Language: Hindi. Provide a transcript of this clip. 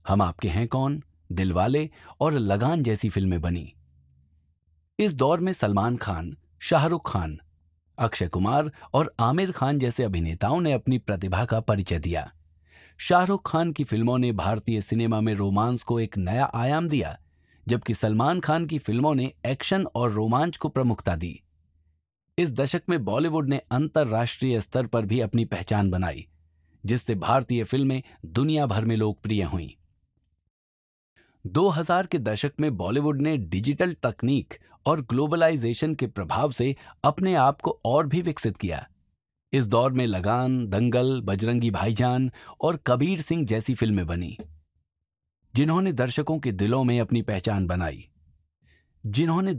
हम आपके हैं कौन, दिलवाले और लगान जैसी फिल्में बनी। इस दौर में सलमान खान, शाहरुख खान, अक्षय कुमार और आमिर खान जैसे अभिनेताओं ने अपनी प्रतिभा का परिचय दिया। शाहरुख खान की फिल्मों ने भारतीय सिनेमा में रोमांस को एक नया आयाम दिया, जबकि सलमान खान की फिल्मों ने एक्शन और रोमांच को प्रमुखता दी। इस दशक में बॉलीवुड ने अंतर्राष्ट्रीय स्तर पर भी अपनी पहचान बनाई, जिससे भारतीय फिल्में दुनिया भर में लोकप्रिय हुईं। 2000 के दशक में बॉलीवुड ने डिजिटल तकनीक और ग्लोबलाइजेशन के प्रभाव से अपने आप को और भी विकसित किया। इस दौर में लगान, दंगल, बजरंगी भाईजान और कबीर सिंह जैसी फिल्में बनी, जिन्होंने दर्शकों के दिलों में अपनी पहचान बनाई। जिन्होंने